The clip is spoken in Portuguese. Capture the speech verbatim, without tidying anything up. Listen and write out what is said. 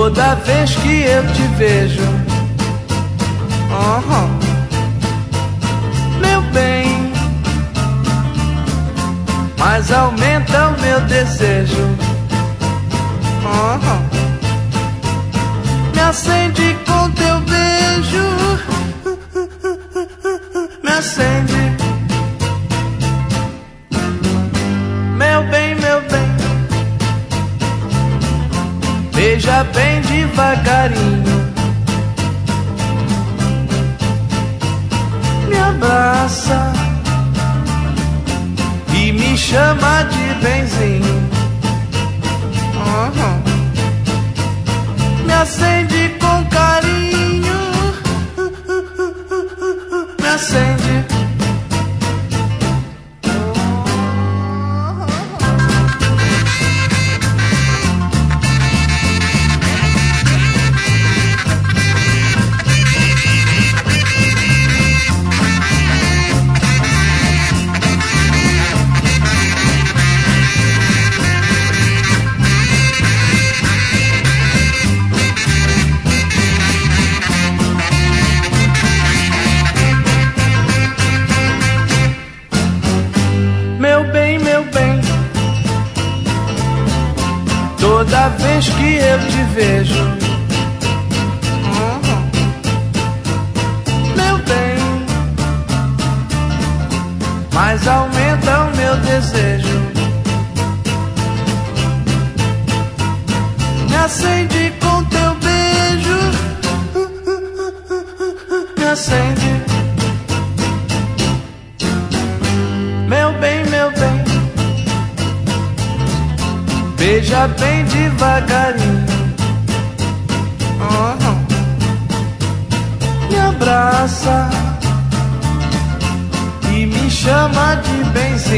toda vez que eu te vejo. Uhum. Meu bem, mas aumenta o meu desejo. Uhum. Me acende com teu beijo, me acende. Meu bem, meu bem, beija bem devagarinho, me abraça e me chama de benzinho. Uhum. Me acende com carinho, me acende. Toda vez que eu te vejo, uhum. Meu bem, mas aumenta o meu desejo. Me acende com teu beijo, me acende. Meu bem, meu bem, beija bem devagarinho, uhum. Me abraça e me chama de benzinho.